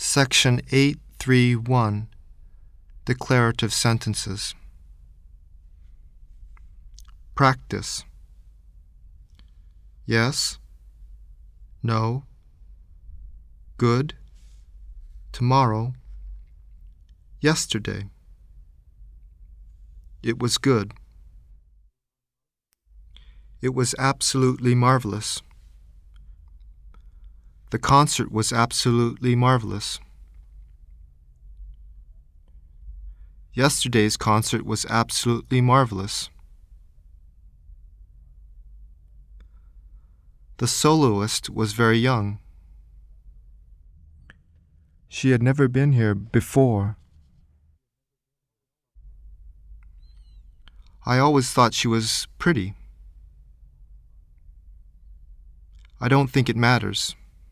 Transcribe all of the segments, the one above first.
Section 831, Declarative Sentences. Practice. Yes, no, good, tomorrow, yesterday. It was good. It was absolutely marvelous. The concert was absolutely marvelous. Yesterday's concert was absolutely marvelous. The soloist was very young. She had never been here before. I always thought she was pretty. I don't think it matters.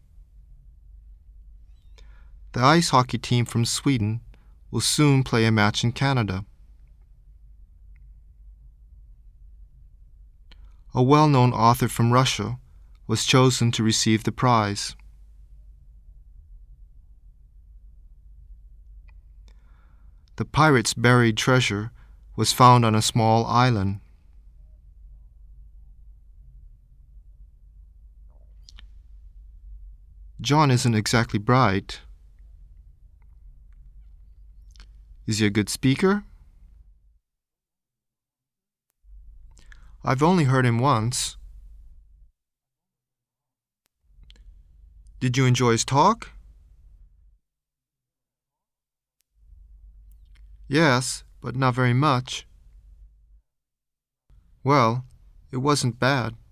The ice hockey team from Sweden will soon play a match in Canada. A well-known author from Russia was chosen to receive the prize. The pirates' buried treasure was found on a small island. John isn't exactly bright. Is he a good speaker? I've only heard him once. Did you enjoy his talk? Yes, but not very much. Well, it wasn't bad.